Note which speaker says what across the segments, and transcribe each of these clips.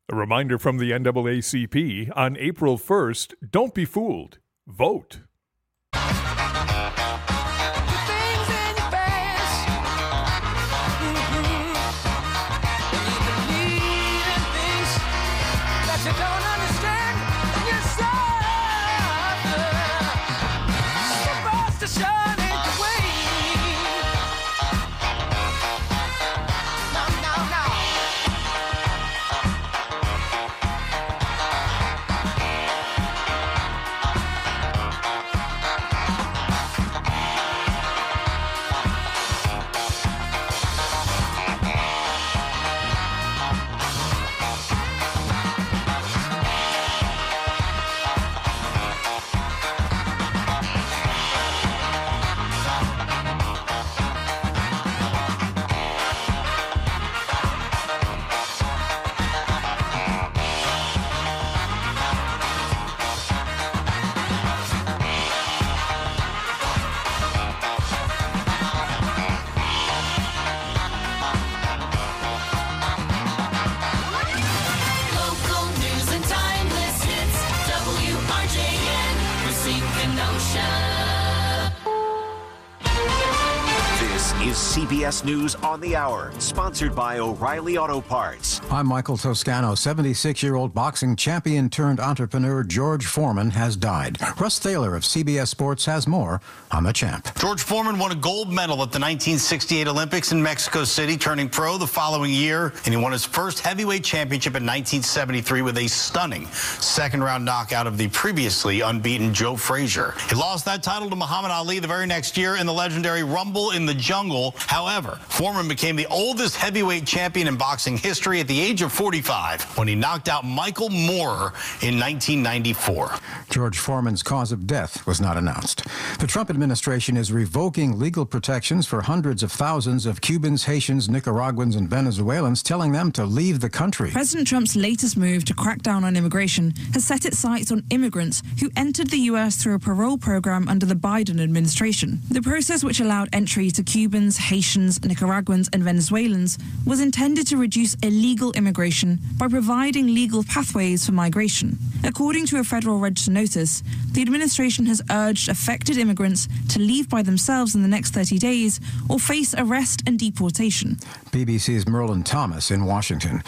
Speaker 1: A reminder from the NAACP, on April 1st, don't be fooled. Vote.
Speaker 2: CBS News on the Hour, sponsored by O'Reilly Auto Parts.
Speaker 3: I'm Michael Toscano. 76-year-old boxing champion turned entrepreneur George Foreman has died. Russ Thaler of CBS Sports has more on the champ.
Speaker 4: George Foreman won a gold medal at the 1968 Olympics in Mexico City, turning pro the following year, and he won his first heavyweight championship in 1973 with a stunning second-round knockout of the previously unbeaten Joe Frazier. He lost that title to Muhammad Ali the very next year in the legendary Rumble in the Jungle. However, Foreman became the oldest heavyweight champion in boxing history at the age of 45 when he knocked out Michael Moorer in 1994.
Speaker 3: George Foreman's cause of death was not announced. The Trump administration is revoking legal protections for hundreds of thousands of Cubans, Haitians, Nicaraguans, and Venezuelans, telling them to leave the country.
Speaker 5: President Trump's latest move to crack down on immigration has set its sights on immigrants who entered the U.S. through a parole program under the Biden administration. The process, which allowed entry to Cubans, Haitians, Nicaraguans, and Venezuelans, was intended to reduce illegal immigration by providing legal pathways for migration. According to a federal register notice, the administration has urged affected immigrants to leave by themselves in the next 30 days or face arrest and deportation.
Speaker 3: BBC's Merlin Thomas in Washington.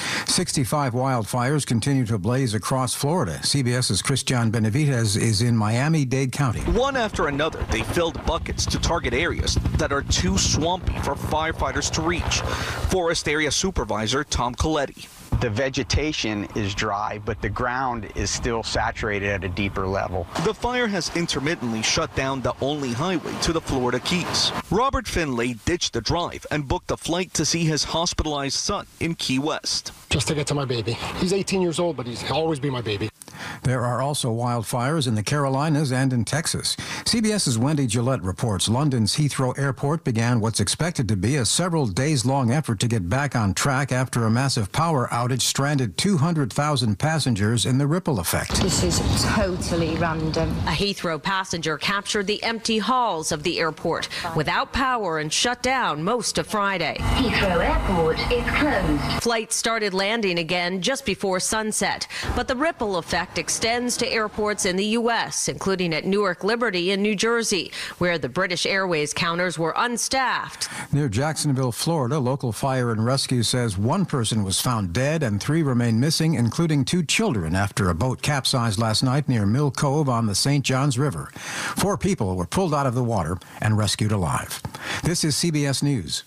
Speaker 3: 65 wildfires continue to blaze across Florida. CBS's Christian Benavides is in Miami-Dade County.
Speaker 6: One after another, they filled buckets to target areas that are too swampy for firefighters to reach. Forest Area Supervisor Tom Coletti.
Speaker 7: The vegetation is dry, but the ground is still saturated at a deeper level.
Speaker 6: The fire has intermittently shut down the only highway to the Florida Keys. Robert Finlay ditched the drive and booked a flight to see his hospitalized son in Key West.
Speaker 8: Just to get to my baby. He's 18 years old, but he'll always be my baby.
Speaker 3: There are also wildfires in the Carolinas and in Texas. CBS's Wendy Gillette reports London's Heathrow Airport began what's expected to be a several days-long effort to get back on track after a massive power outage stranded 200,000 passengers in the ripple effect.
Speaker 9: This is totally random.
Speaker 10: A Heathrow passenger captured the empty halls of the airport without power and shut down most of Friday.
Speaker 9: Heathrow Airport is closed.
Speaker 10: Flights started landing again just before sunset, but the ripple effect extends to airports in the U.S., including at Newark Liberty in New Jersey, where the British Airways counters were unstaffed.
Speaker 3: Near Jacksonville, Florida, local fire and rescue says one person was found dead and 3 remain missing, including 2 children, after a boat capsized last night near Mill Cove on the St. Johns River. 4 people were pulled out of the water and rescued alive. This is CBS News.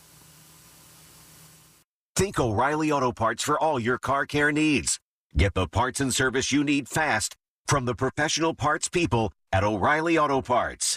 Speaker 2: Think O'Reilly Auto Parts for all your car care needs. Get the parts and service you need fast from the professional parts people at O'Reilly Auto Parts.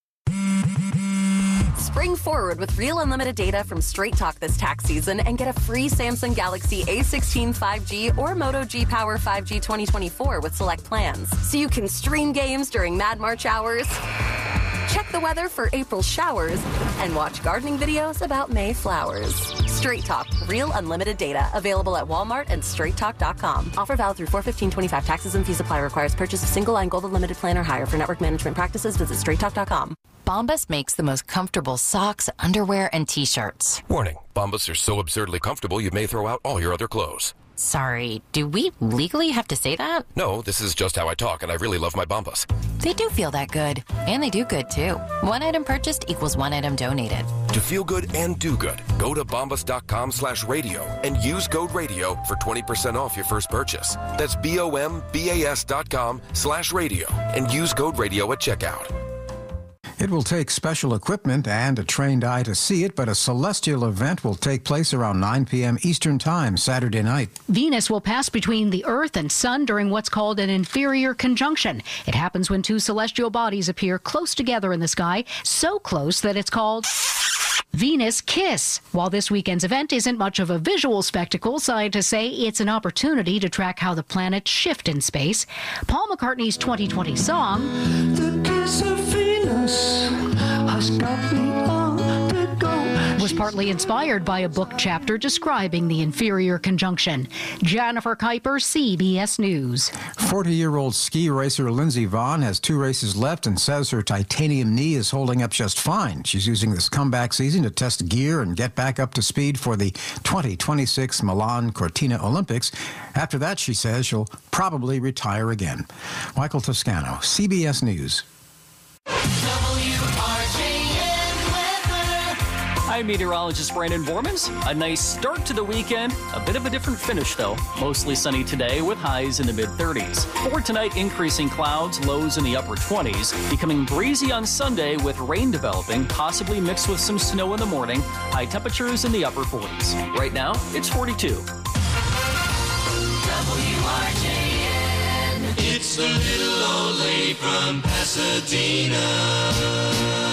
Speaker 11: Spring forward with real unlimited data from Straight Talk this tax season and get a free Samsung Galaxy A16 5G or Moto G Power 5G 2024 with select plans. So you can stream games during Mad March hours, check the weather for April showers, and watch gardening videos about May flowers. Straight Talk, real unlimited data. Available at Walmart and straighttalk.com. Offer valid through 4/15/25. Taxes and fees apply. Requires purchase of single line gold unlimited plan or higher. For network management practices, visit straighttalk.com.
Speaker 12: Bombas makes the most comfortable socks, underwear, and T-shirts.
Speaker 13: Warning, Bombas are so absurdly comfortable you may throw out all your other clothes.
Speaker 12: Sorry, do we legally have to say that?
Speaker 13: No, this is just how I talk, and I really love my Bombas.
Speaker 12: They do feel that good. And they do good, too. One item purchased equals one item donated.
Speaker 13: To feel good and do good, go to bombas.com/radio and use code radio for 20% off your first purchase. That's BOMBAS.com/radio and use code radio at checkout.
Speaker 3: It will take special equipment and a trained eye to see it, but a celestial event will take place around 9 p.m. Eastern Time Saturday night.
Speaker 14: Venus will pass between the Earth and Sun during what's called an inferior conjunction. It happens when two celestial bodies appear close together in the sky, so close that it's called Venus Kiss. While this weekend's event isn't much of a visual spectacle, scientists say it's an opportunity to track how the planets shift in space. Paul McCartney's 2020 song, The Kiss of Venus, has got me on the go, was partly inspired by a book chapter describing the inferior conjunction. Jennifer Kuiper, CBS News.
Speaker 3: 40-year-old ski racer Lindsey Vonn has 2 races left and says her titanium knee is holding up just fine. She's using this comeback season to test gear and get back up to speed for the 2026 Milan Cortina Olympics. After that, she says she'll probably retire again. Michael Toscano, CBS News.
Speaker 15: I'm meteorologist Brandon Bormans. A nice start to the weekend. A bit of a different finish, though. Mostly sunny today with highs in the mid-30s. For tonight, increasing clouds, lows in the upper 20s. Becoming breezy on Sunday with rain developing, possibly mixed with some snow in the morning. High temperatures in the upper 40s. Right now, it's 42.
Speaker 16: WRJN. It's the little old lady from Pasadena.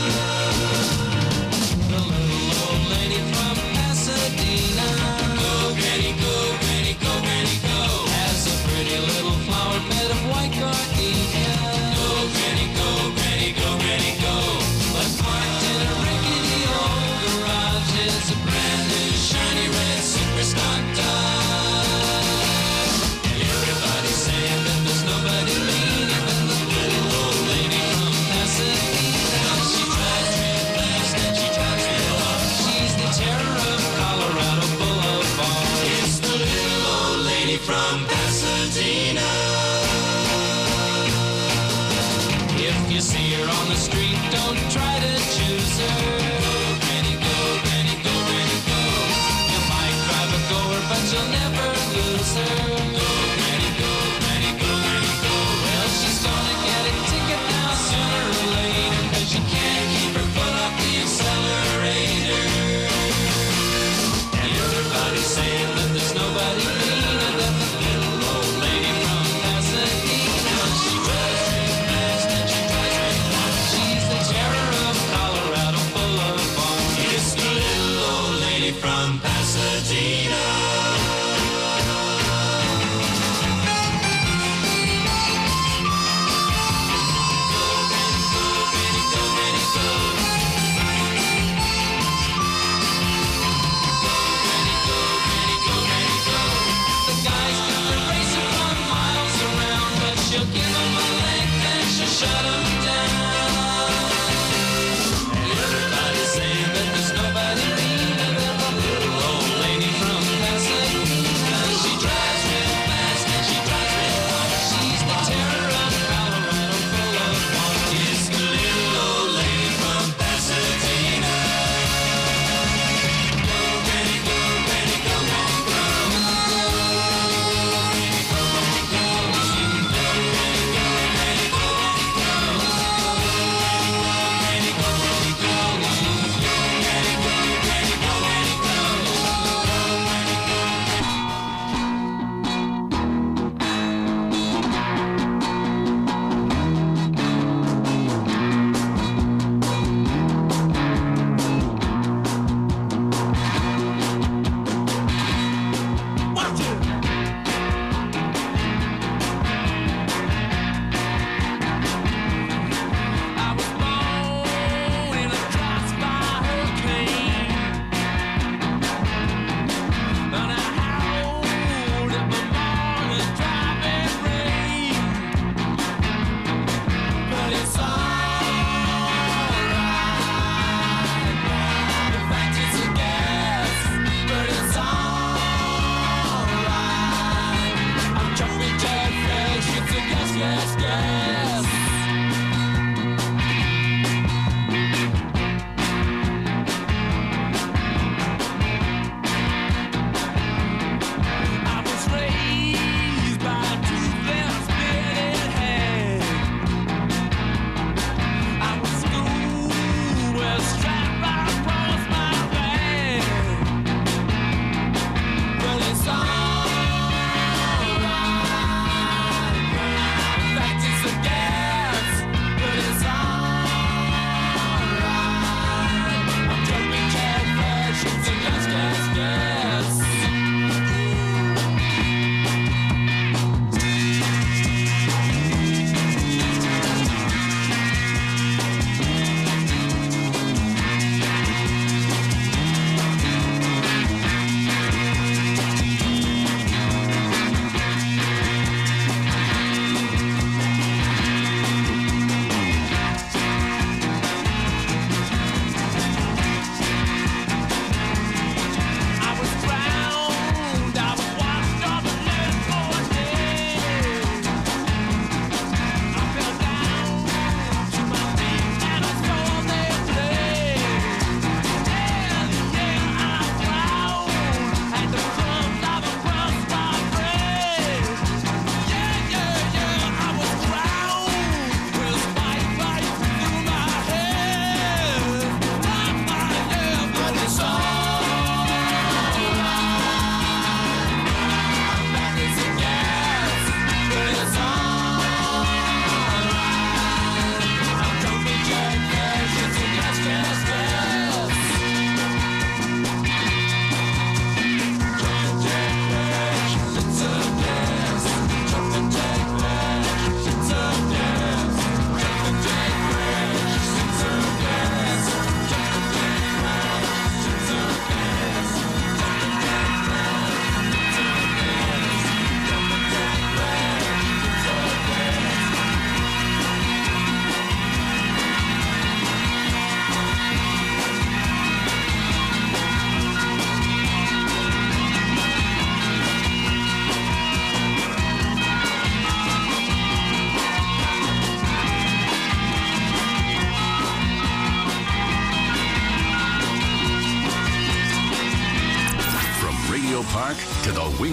Speaker 16: From Pasadena. If you see her on the street, don't try to choose her. Go, Granny, go, Granny, go, Granny, go. You might drive a goer, but you'll never lose her. Go, Granny, go, Granny, go, Granny, go. Well, she's gonna get a ticket now sooner or later, 'cause you can't keep her foot off the accelerator. Everybody's saying that there's nobody meaner than the little old lady from Pasadena. She drives real fast and she drives real hard. She's the terror of Colorado Boulevard.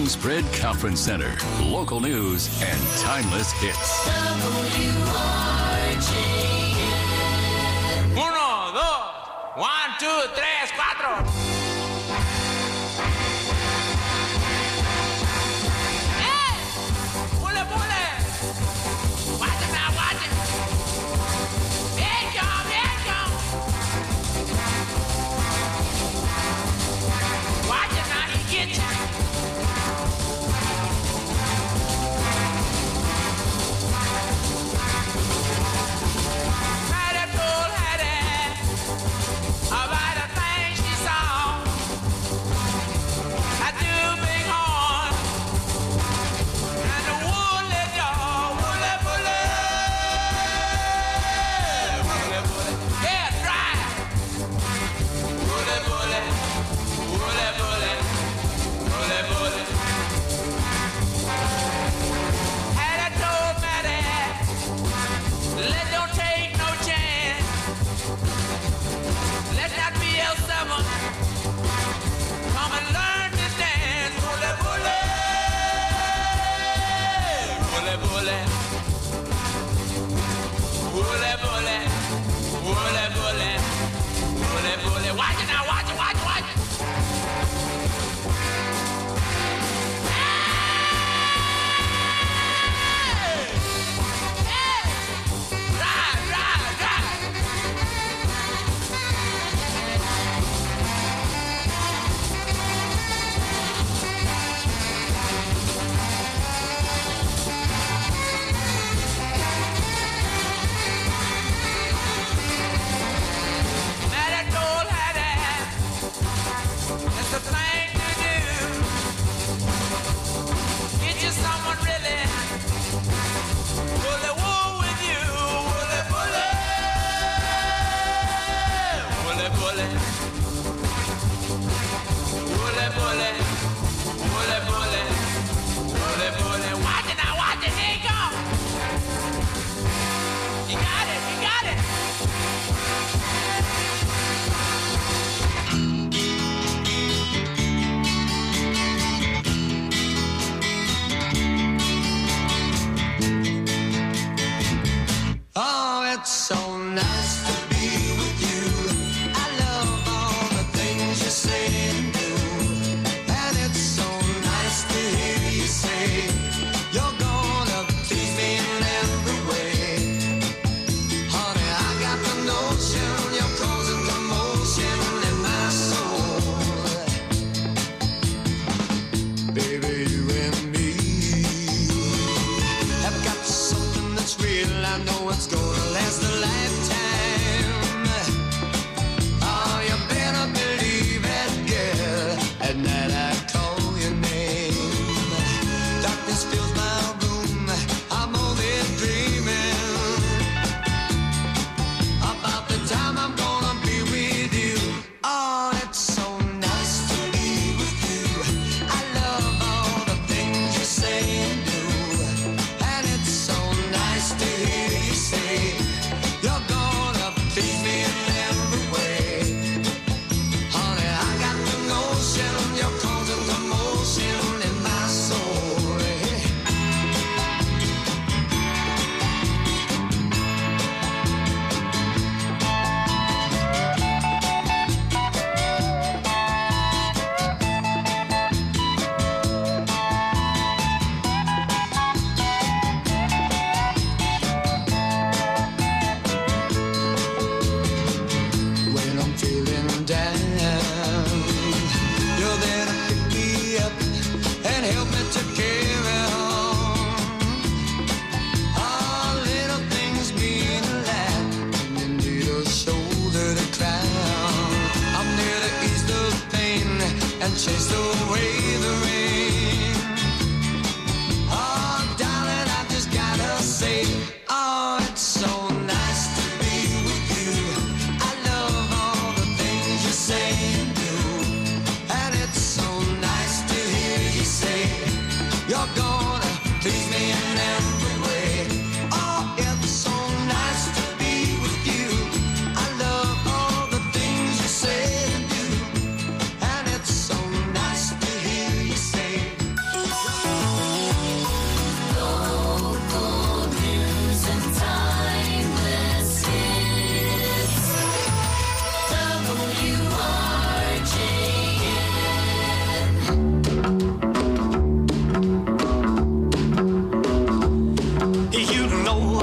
Speaker 17: Kingsbridge Conference Center. Local news and timeless hits.
Speaker 16: WRGN. 1, 2, 1, 2, 3, 4.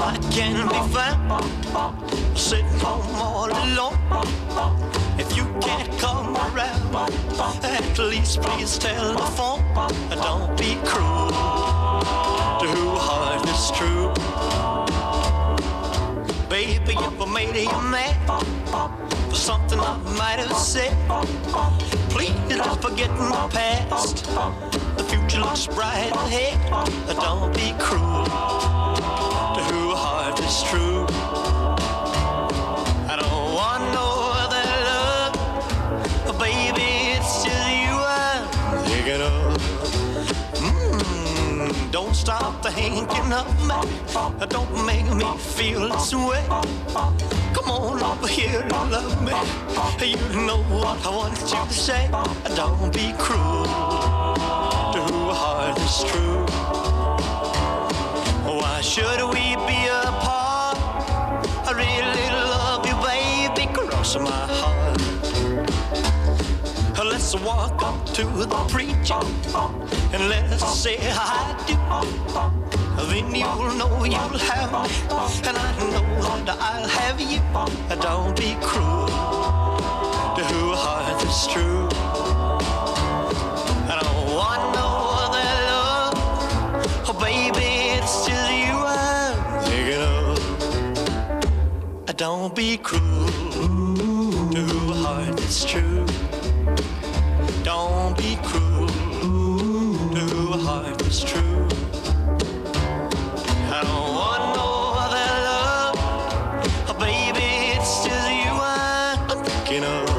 Speaker 18: I can be found sitting home all alone. If you can't come around, at least please telephone. Don't be cruel to who heart is true. Baby, if I made you mad for something I might have said, please don't forget the past. The future looks bright ahead. Don't be cruel to who heart is true. I don't want no other love, baby, it's just you I'm thinking of. Don't stop thinking of me. Don't make me feel this way. Come on over here and love me. You know what I want you to say. Don't be cruel to who heart is true. Why should we be apart? I really love you, baby, cross my heart. Let's walk up to the preacher and let's say I do. Then you'll know you'll have me, and I know that I'll have you. Don't be cruel to who heart is true. I don't want no other love, oh baby, it's just you I'm thinking of. Don't be cruel to who heart is true. Don't be cruel to who heart is true. I don't want no other love, oh baby, it's just you I'm thinking of.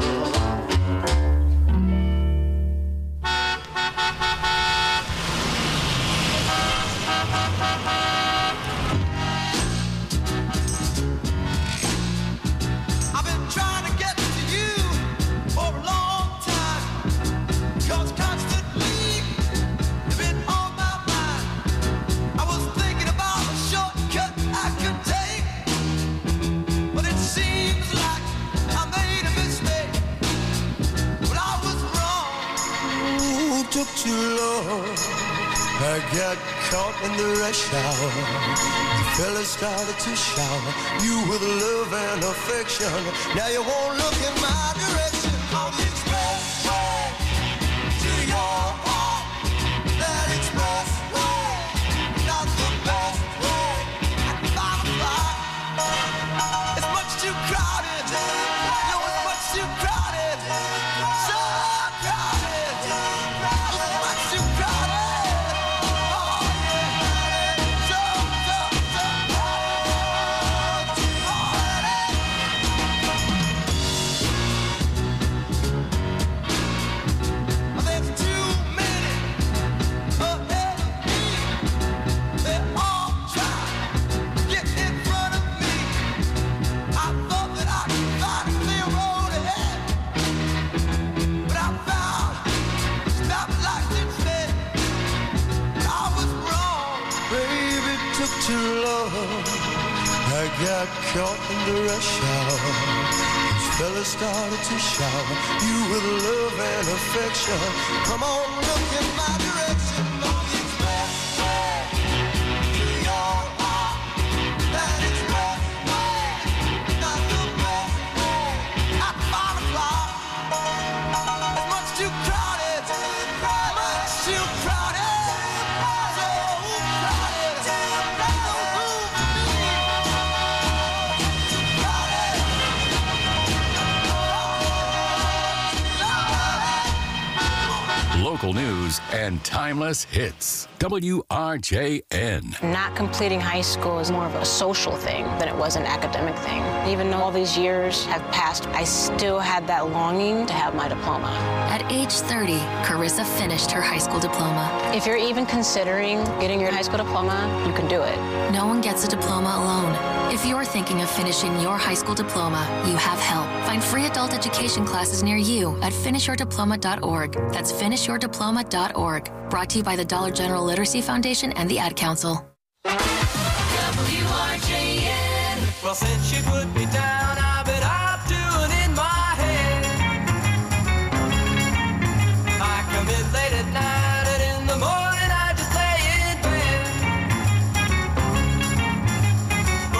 Speaker 18: I've been trying to get to you for a long time, 'cause constantly you've been on my mind. I was thinking about a shortcut I could take, but it seems like I made a mistake. But I was wrong. Ooh, took too long. I got caught in the rush hour. The fella started to shower you with love and affection. Now you won't look in my direction. On the expressway to your heart, that expressway, not the best way. I can find a fly. It's much too crowded. No, it's much too crowded. So crowded. It's much too crowded. Oh yeah, so there's too many ahead of me. They all try to get in front of me. I thought that I could find a clear road ahead, but I found stoplights instead. I was wrong. Baby, it took too long. I got caught in the rush hour. This fella started to shower you with love and affection. Come on, look in my direction. On the expressway to your heart, that expressway, not the best way. I found a fly. It's much too crowded. Much too crowded. So crowded. No room for me.
Speaker 17: Local news and timeless hits. WRJN.
Speaker 19: Not completing high school is more of a social thing than it was an academic thing. Even though all these years have passed, I still had that longing to have my diploma.
Speaker 20: At age 30, Carissa finished her high school diploma.
Speaker 19: If you're even considering getting your high school diploma, you can do it.
Speaker 20: No one gets a diploma alone. If you're thinking of finishing your high school diploma, you have help. Find free adult education classes near you at finishyourdiploma.org. That's finishyourdiploma.org. Brought to you by the Dollar General Literacy Foundation and the Ad Council.
Speaker 16: WRJN. Well, since you put me down, I bet I'm doing in my head. I come in late at night and in the morning I just lay in bed.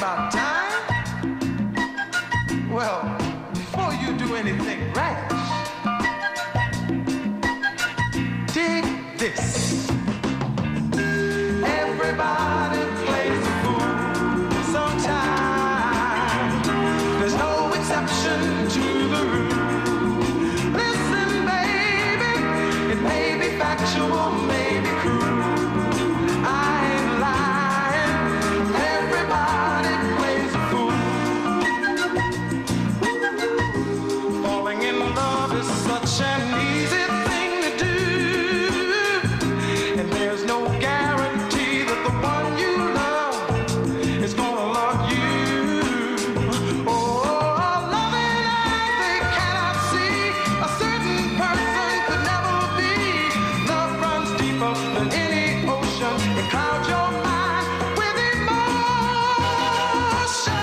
Speaker 18: about time. Well, before you do anything rash, dig this. Everybody plays the fool sometime. There's no exception to the rule. Listen, baby, it may be factual, may be cruel. I ain't lying. Everybody plays the fool. Falling in love is such an easy thing to do, and there's no guarantee that the one you love is gonna love you. Oh, loving eyes they cannot see. A certain person could never be. Love runs deeper than any ocean. It clouds your mind with emotion.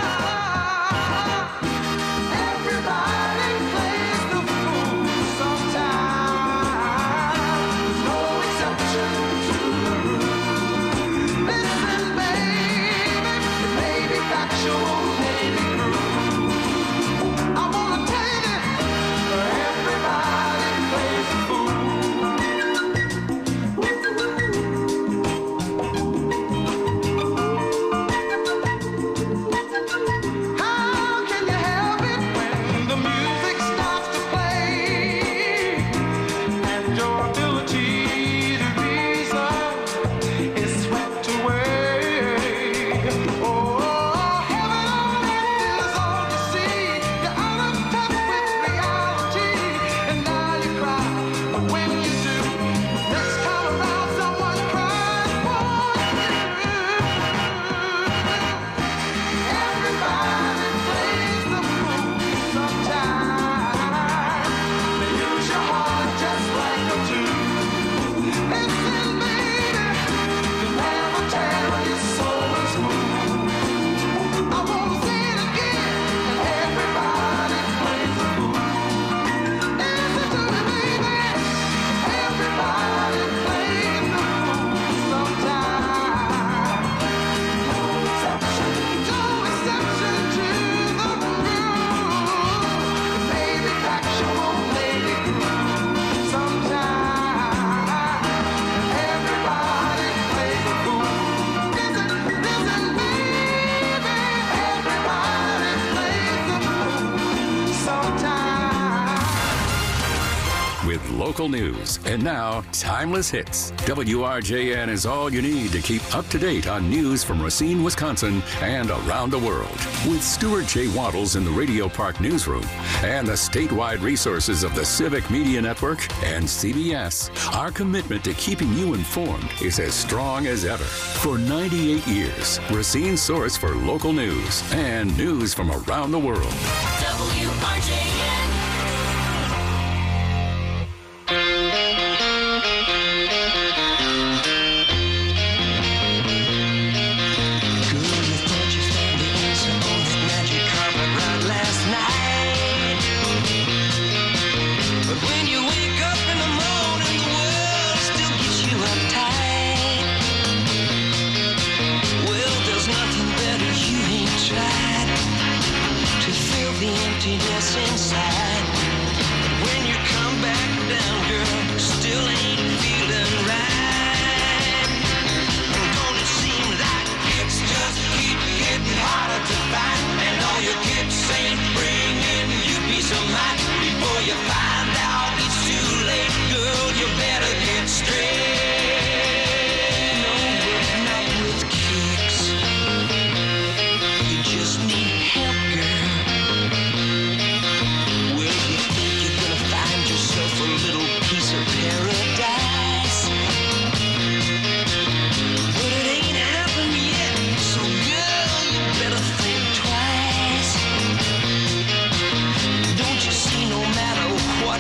Speaker 18: Everybody plays the fool sometimes. There's no exception to the rule. Listen, baby, it may be factual, may be cruel. I wanna tell you that everybody plays the fool. How can you help it when the music starts to play and your ability to reason is swept away? Oh, heaven on earth is all you see. You're out of touch with reality, and now you cry. But when you do, next time around, someone cries for you. Everybody plays the fool sometimes. They use your heart just like a tool. Listen, baby, you never tell your soul is moved. I wanna say it again. Everybody plays the fool. Listen to me, baby. Everybody plays the fool sometimes. No exception to the rule. Maybe factual, maybe cruel. Sometimes everybody plays the fool. Listen, baby. Everybody plays the fool sometimes.
Speaker 17: With local news. And now, Timeless Hits. WRJN is all you need to keep up to date on news from Racine, Wisconsin, and around the world. With Stuart J. Waddles in the Radio Park Newsroom and the statewide resources of the Civic Media Network and CBS, our commitment to keeping you informed is as strong as ever. For 98 years, Racine's source for local news and news from around the world.
Speaker 16: WRJN.
Speaker 18: But when you wake up in the morning, the world still gets you uptight. Well, there's nothing better you ain't tried to fill the emptiness inside. But when you come back down, girl, still ain't feeling right. And don't it seem like it's just keep getting harder to find, and all your kicks ain't bringing you peace of mind. Before you find out it's too late, girl, you better get straight. No, not with kicks. You just need help, girl. Well, you think you're gonna find yourself a little piece of paradise, but it ain't happened yet. So, girl, you better think twice. Don't you see, no matter what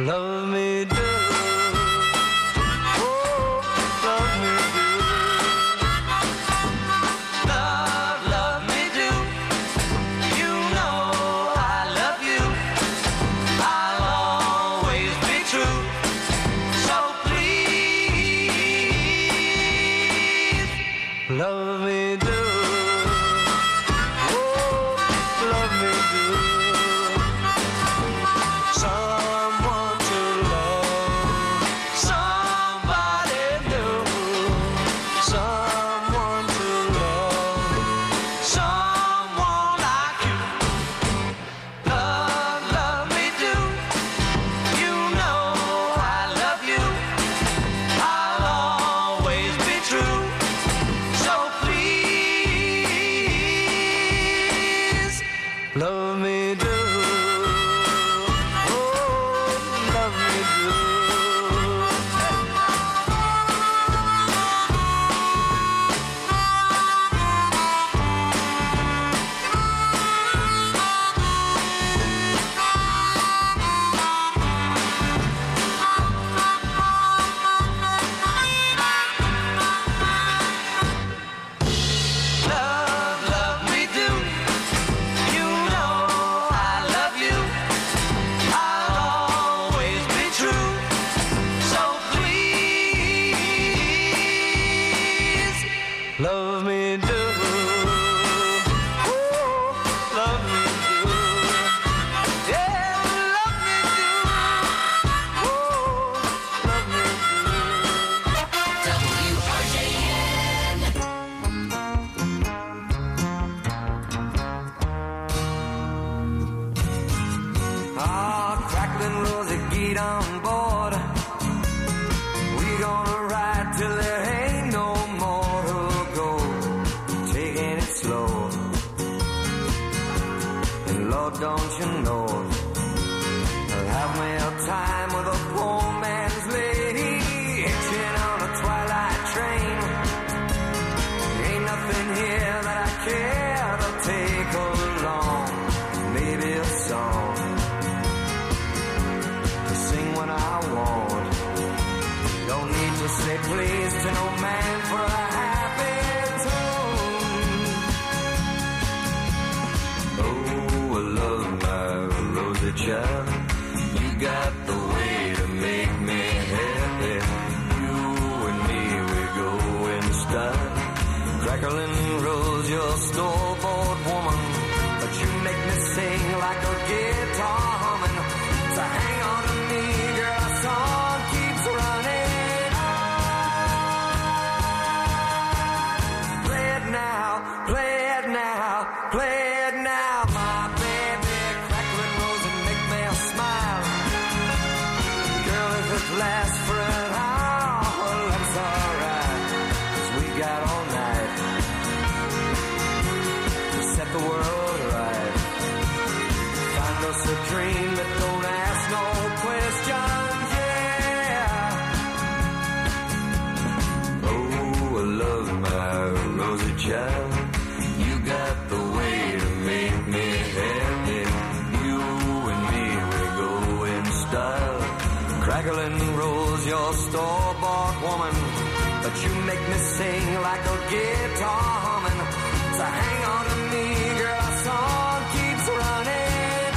Speaker 18: Love me do. Oh, love me do. Love me do. You know I love you. I'll always be true. So please, love me do. Oh, love me do. Someone to love, somebody new. Someone to love, someone like you. Love me do. You know I love you. I'll always be true. So please, love me do. Oh, love me do. Love me do. You know I love you. I'll always be true. So please, love me do. Oh, love me do. Yeah, love me do. Oh, love me do. Ah, crackling Rosie, get on board. We gonna ride till there ain't no more to go. Taking it slow. And Lord, don't you know, I'll have me a time with a poor man's lady, hitching on a twilight train. Ain't nothing here that I care to take along. Maybe a song to sing when I want. Don't need to say please to no man for a happy tune. Oh, I love my Rosie child. You got the way to make me happy. You and me, we go in style. Crackling rose, your store-bought woman, but you make me sing like a guitar humming. So hang on to me, girl, our song keeps running on. Play it now, play it now, play it now, my baby. Crackling rose and make me smile. Girl, if it lasts for an hour, well, that's alright, 'cause we got all night to set the world right. Find us a dream that don't ask no questions, yeah. Oh, I love my Rosie child. You got the way to make me happy. You and me, we go in style. Crackling rose, your store-bought woman, but you make me sing like a guitar humming. So hang on to me, girl, our song keeps running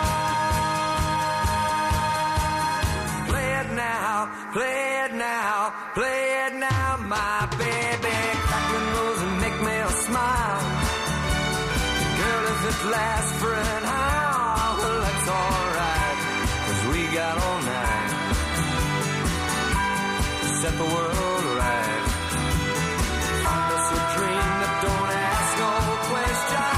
Speaker 18: on. Play it now, play it now, play it now, my baby. Crackling rose and make me smile. Girl, if it lasts for an hour, well, that's alright, 'cause we got all night to set the world right. Find us a dream that don't ask no questions.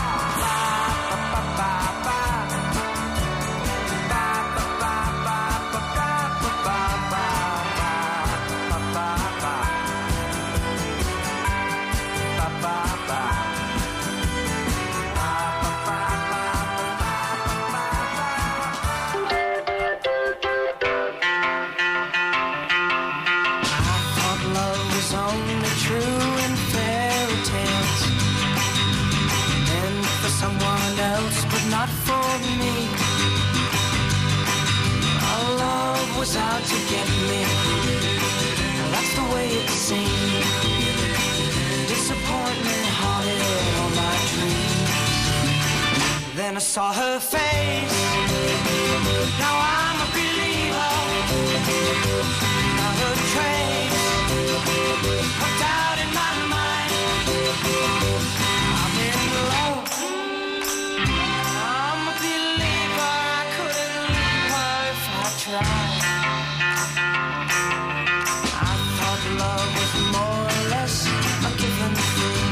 Speaker 18: then I saw her face. Now I'm a believer. Not a trace of doubt in my mind. I'm in love. I'm a believer. I couldn't leave her if I tried. I thought love was more or less a given thing.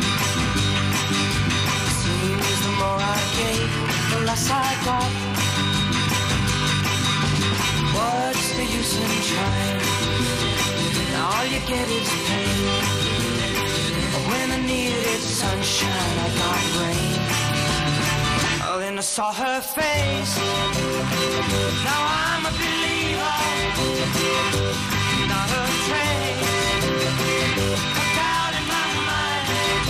Speaker 18: Seems the more I gave, the less I got. What's the use in trying? All you get is pain. When I needed sunshine, I got rain. Oh, then I saw her face. Now I'm a believer. Not a trace of doubt in my mind.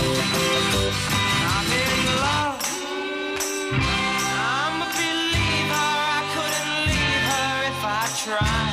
Speaker 18: I'm in love. I'm a believer. I couldn't leave her if I tried.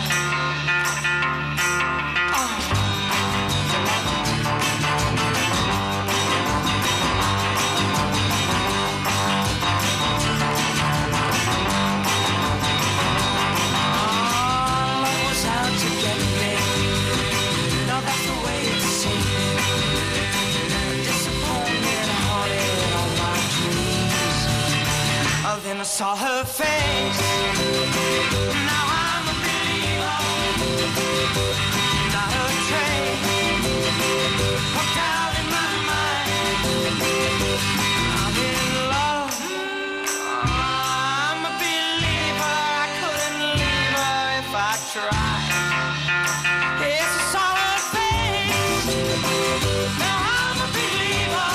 Speaker 18: Then I saw her face. Now I'm a believer. Not a trace of doubt in my mind. I'm in love. I'm a believer. I couldn't leave her if I tried. Yes, I saw her face. Now I'm a believer.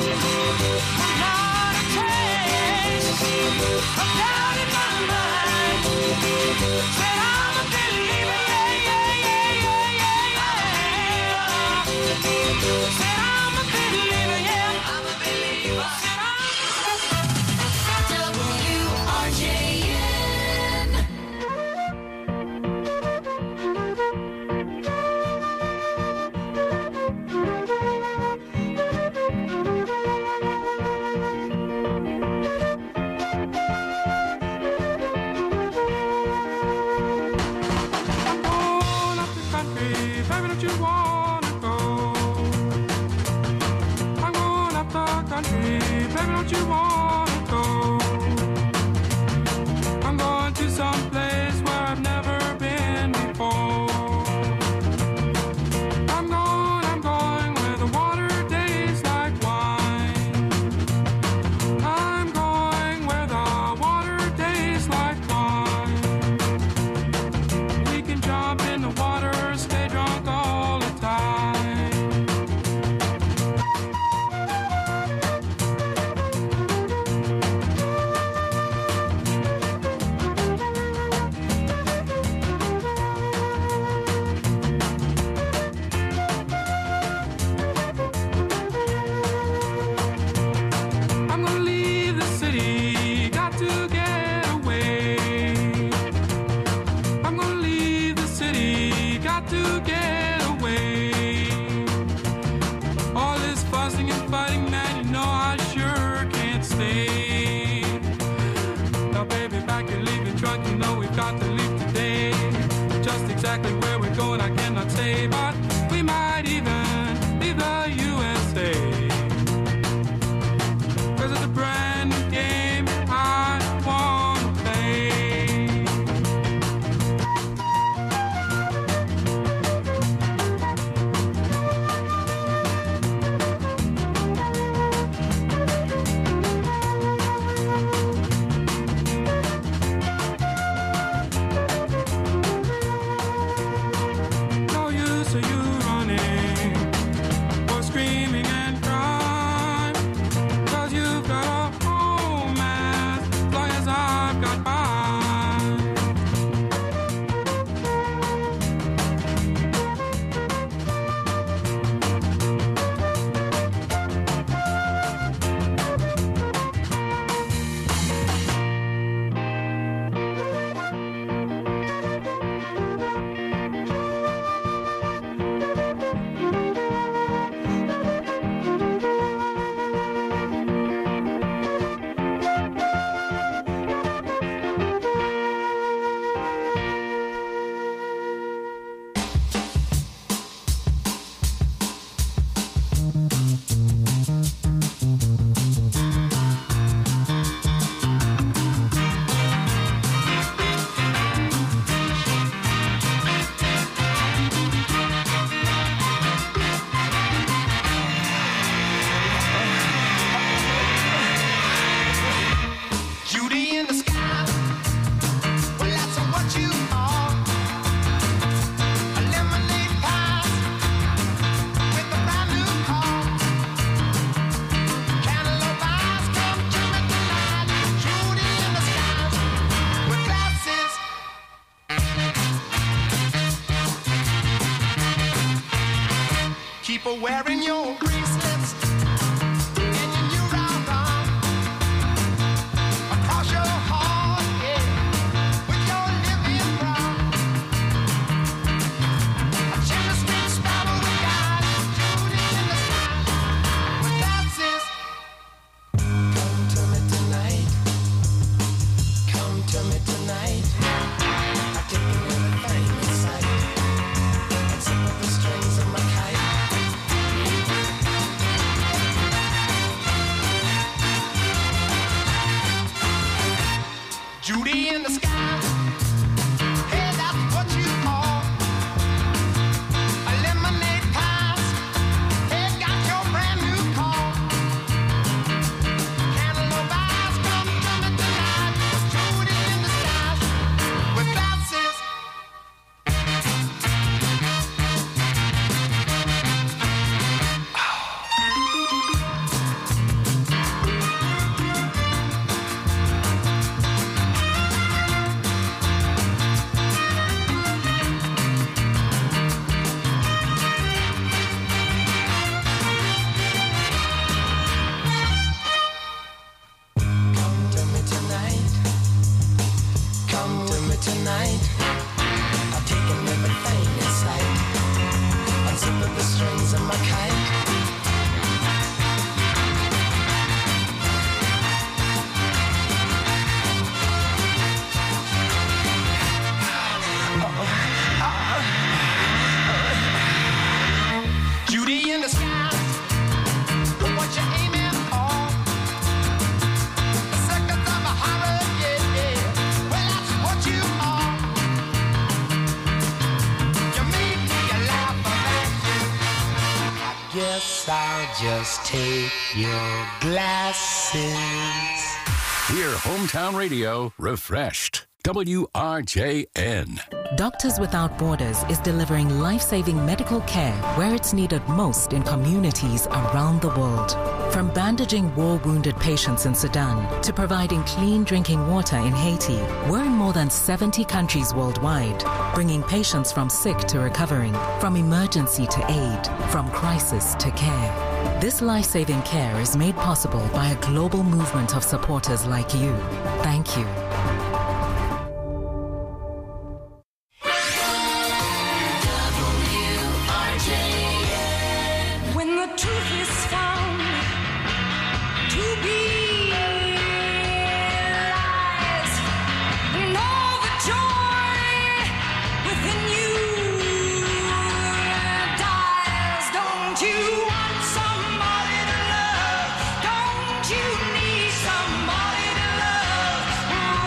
Speaker 18: Not a trace of doubt in my mind. Said I'm a believer, yeah, yeah, yeah, yeah, yeah, yeah. Said I'm a believer, yeah, I'm a believer. Said for wearing your bracelets and your new round arm across your heart, yeah, with your living brown. A chimney sweet sparrow with eyes shooting in the sky with glasses. Come to me tonight. Come to me tonight. I've taken everything in sight. Except for the strings of my kite. Judy in the sky. Hey, that's what you call a lemonade pass. Hey, got your brand new call. Cantaloupe eyes, come to me tonight. Judy in the sky with glasses. Come to me tonight. Come to me tonight. I've taken everything in sight. Unzipping the strings of my kite. Judy in the sky. What you aiming for? The seconds of a holiday, yeah. Well, that's what you are. You made me a laugh about you. I guess I'll just take your glasses.
Speaker 17: Hear Hometown Radio refreshed. WRJN.
Speaker 21: Doctors Without Borders is delivering life-saving medical care where it's needed most in communities around the world. From bandaging war-wounded patients in Sudan to providing clean drinking water in Haiti, we're in more than 70 countries worldwide, bringing patients from sick to recovering, from emergency to aid, from crisis to care. This life-saving care is made possible by a global movement of supporters like you. Thank you.
Speaker 18: When the truth is found to be lies, and all the joy within you dies. Don't you want somebody to love? Don't you need somebody to love?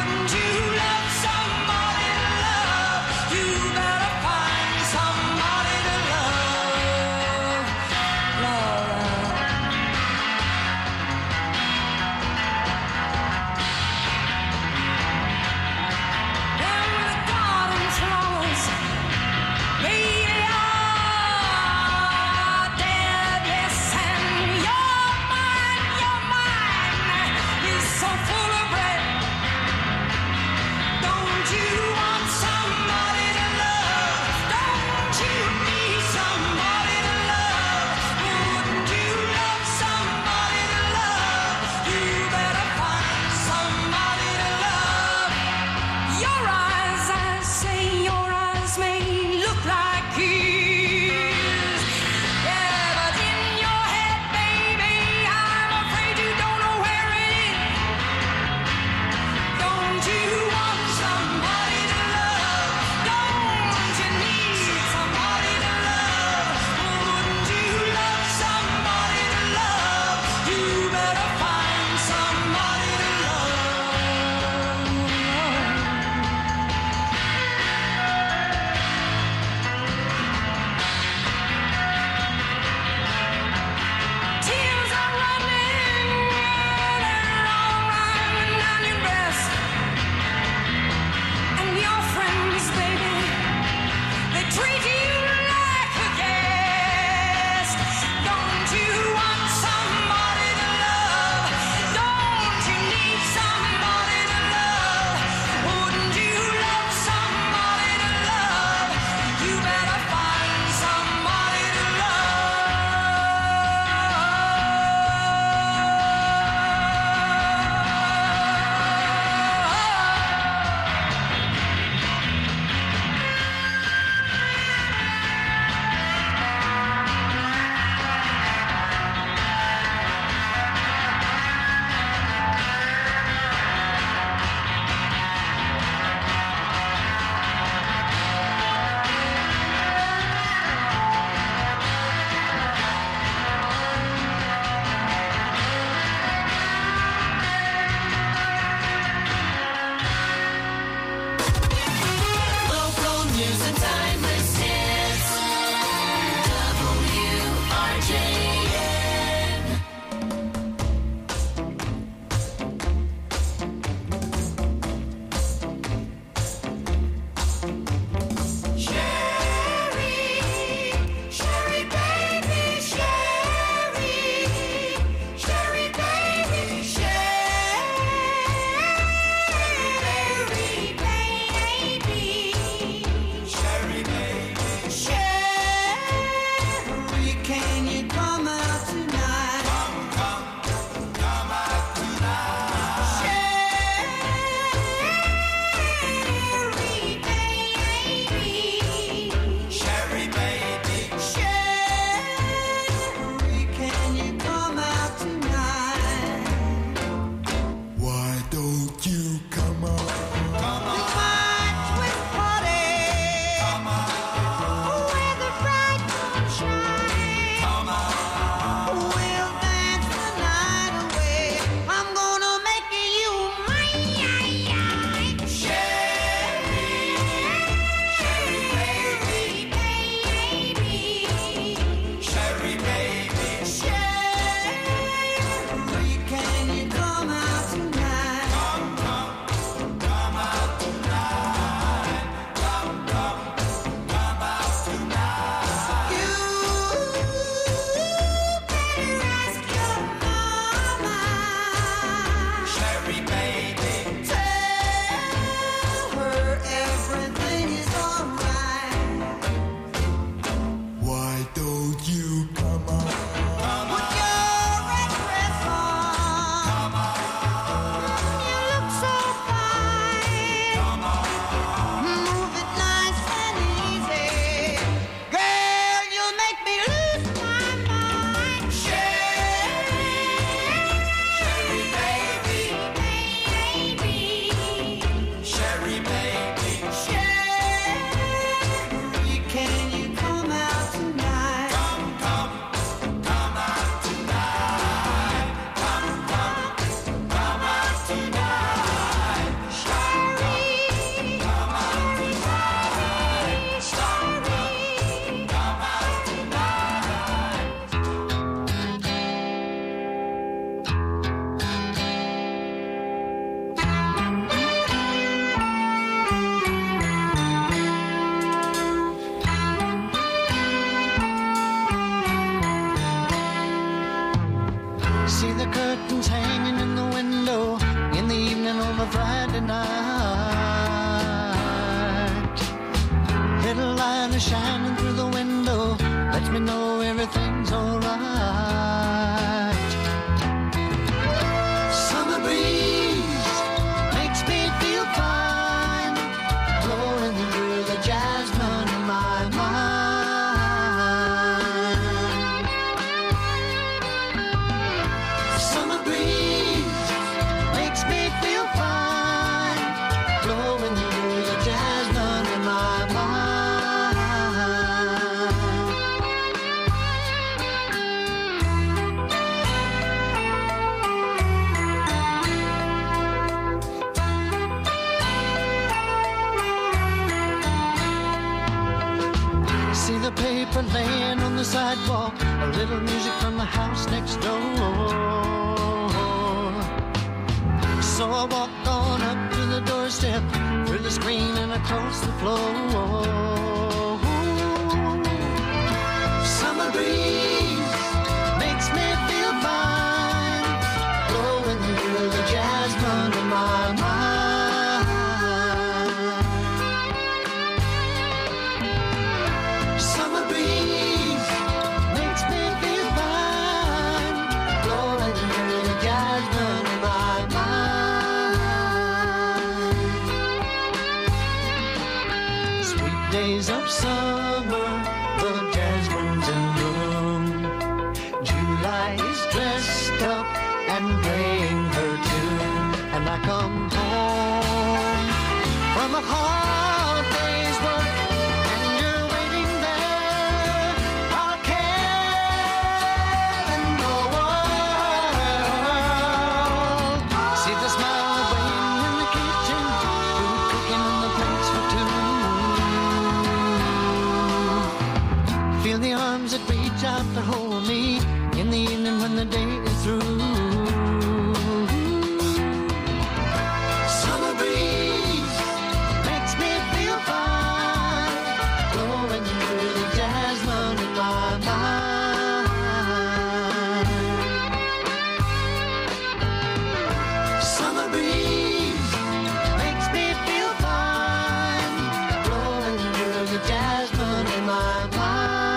Speaker 1: shining through the window lets me know everything's alright. Summer breeze makes me feel fine, blowing through the jasmine in my mind. Summer breeze makes me feel fine, blowing through the jasmine in my mind. See the paper laying on the sidewalk, a little music from the house next door. So I walk on up to the doorstep, through the screen and across the floor. Summer breeze makes me feel fine, blowing through the jasmine in my mind. Summer breeze makes me feel fine, blowing through the jasmine in my mind. Sweet days of summer, the jasmine's in bloom. July is dressed up and playing her tune, and I come home from a hard day's work, and you're waiting there, all care in the world. See the smile waiting in the kitchen, food cooking on the plates for two. Feel the arms that reach out to hold me in the evening when the day is through. Summer breeze makes me feel fine, blowing through the jasmine in my mind. Summer breeze makes me feel fine, blowing through the jasmine in my mind.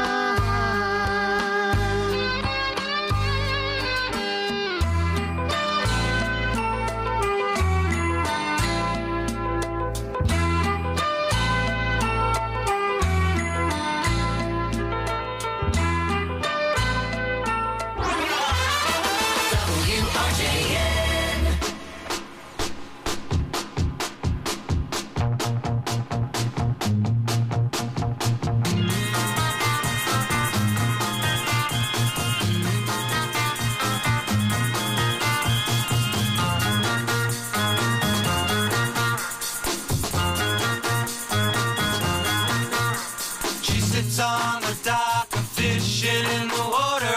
Speaker 16: She sits on the dock, fishing in the water,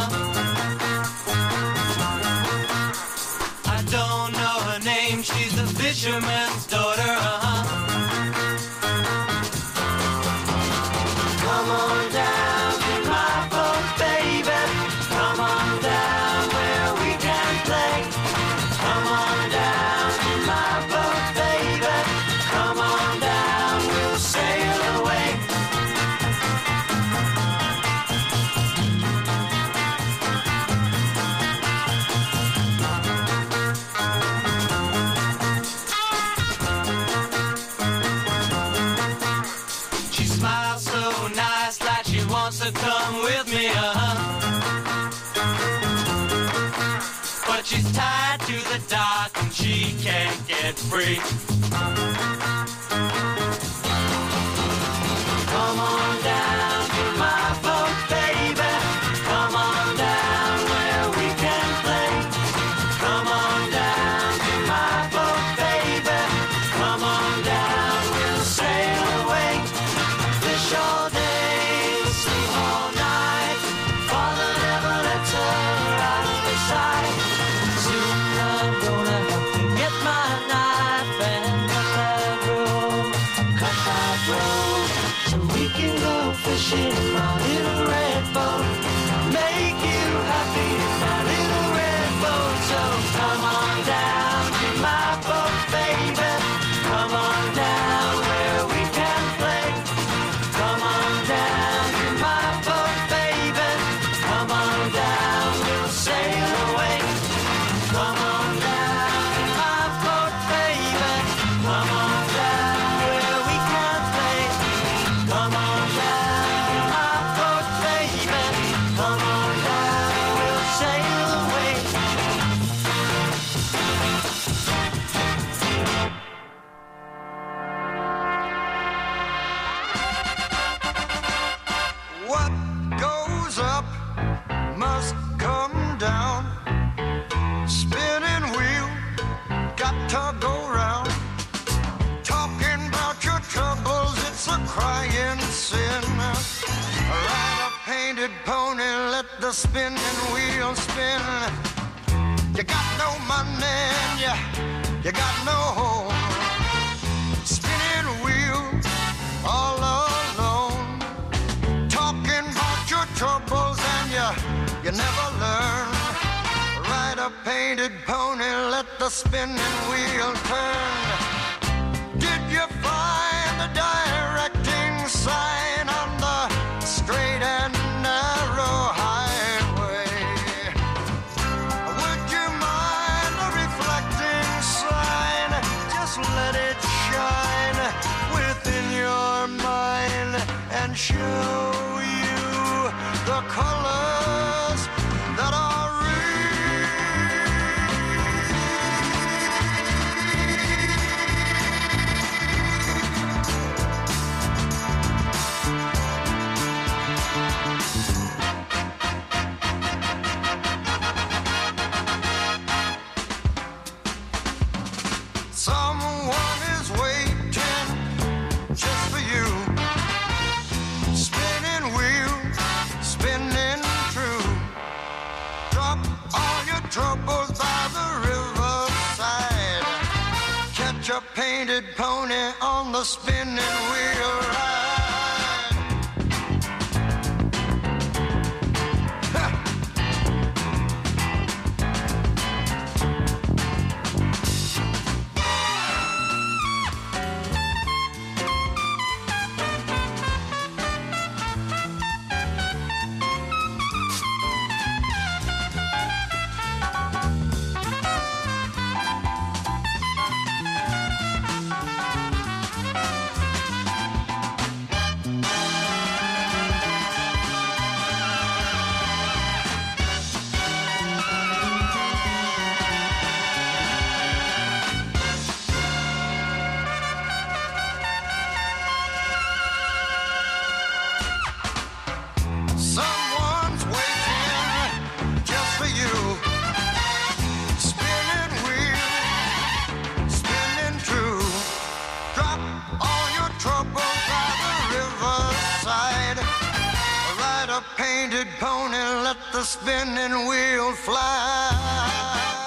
Speaker 16: I don't know her name, she's a fisherman's daughter, Come on down to my boat, baby. Come on down where we can play. Come on down to my boat, baby. Come on down, we'll sail away. She smiles so nice, like she wants to come with me, But she's tied to the dock and she can't get free. Come on down to my boat, baby. Come on down where we can play. Come on down to my boat, baby. Come on down, we'll sail away. Fish all day, sleep all night. Father never lets her out of his sight. Soon I'm gonna have to get my knife and cut
Speaker 1: the spinning wheel spin. You got no money and you got no home. Spinning wheel all alone. Talking about your troubles and you never learn. Ride a painted pony, let the spinning wheel turn. Did you find the directing sign on the straight and narrow highway? Would you mind the reflecting sign? Just let it shine within your mind and show you the colors that are someone is waiting just for you. Spinning wheel, spinning true. Drop all your troubles by the riverside. Catch a painted pony on the spinning wheel ride. Someone's waiting just for you. Spinning wheel, spinning true. Drop all your troubles by the riverside. Ride a painted pony, let the spinning wheel fly.